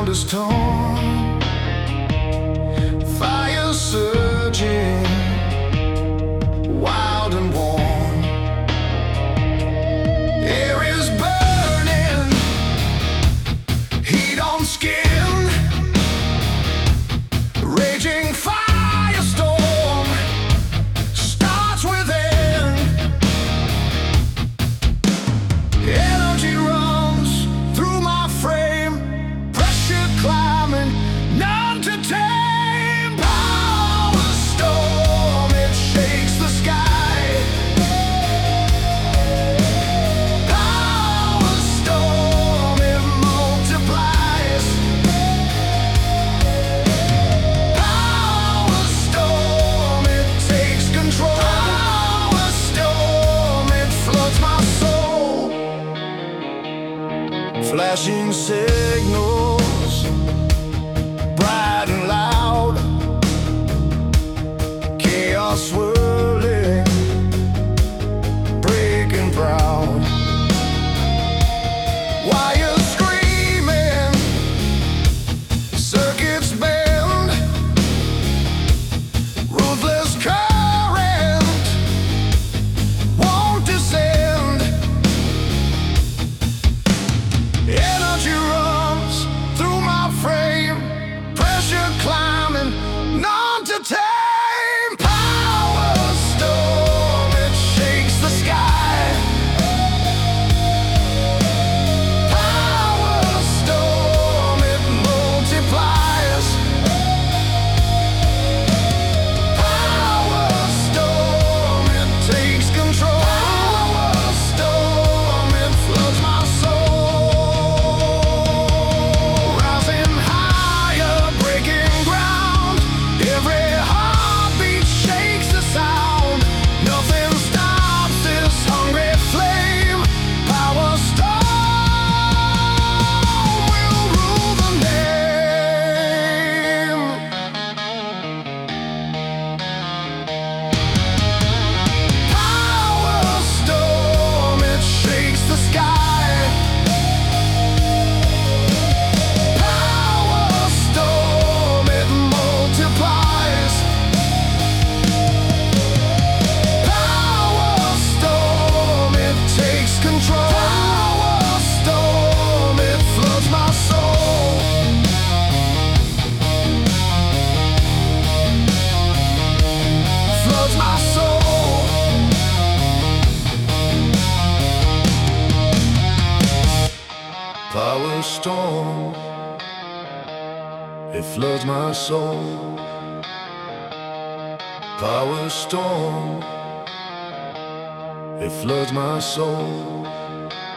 ground is torn, fire surging, wild and warm. Air is burning, heat on skin, raging firestorm starts within. Energy runs through my frame, pressure climbing, none to tame. Power storm, it shakes the sky. Power storm, it multiplies. Power storm, it takes control. Power storm, it floods my soul. Flashing signals, bright and loud, chaos swirling, breaking proud. Wires screaming, circuits bend, ruthless current won't descend. Energy runs through my frame, pressure climbing, none to tame. Power storm, it shakes the sky. Power storm, it multiplies. Power storm, it takes control. Power storm, it floods my soul. Rising higher, breaking ground. Every heartbeat shakes the sound. Nothing stops this hungry flame. Power storm will rule the name. Power storm, it shakes the sky. Power storm, it multiplies. Power storm, it takes control. Power storm, it floods my soul. Floods my soul. Power storm, it floods my soul. Power storm, it floods my soul.